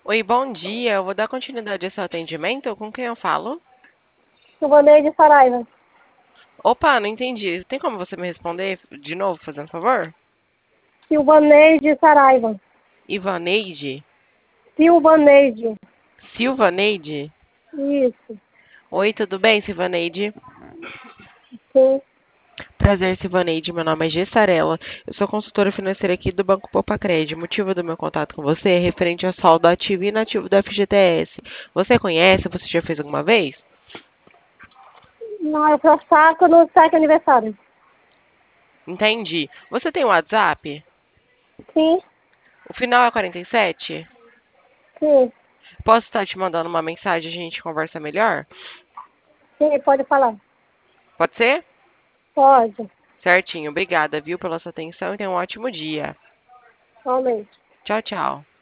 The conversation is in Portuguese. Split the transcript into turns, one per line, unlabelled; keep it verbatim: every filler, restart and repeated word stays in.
Oi, bom dia. Eu vou dar continuidade ao seu atendimento. Com quem eu falo?
Silvaneide Saraiva.
Opa, não entendi. Tem como você me responder de novo, fazendo favor?
Silvaneide Saraiva.
Ivaneide?
Silvaneide.
Silvaneide?
Isso.
Oi, tudo bem, Silvaneide?
Sim.
Prazer, Silvaneide. Meu nome é Gessarela. Eu sou consultora financeira aqui do Banco Popacred. O motivo do meu contato com você é referente ao saldo ativo e inativo do F G T S. Você conhece? Você já fez alguma vez?
Não, eu só saco no saque aniversário.
Entendi. Você tem WhatsApp?
Sim.
O final é quarenta e sete?
Sim.
Posso estar te mandando uma mensagem e a gente conversa melhor?
Sim, pode falar.
Pode ser?
Pode.
Certinho. Obrigada, viu, pela sua atenção e tenha um ótimo dia.
Realmente.
Tchau, tchau.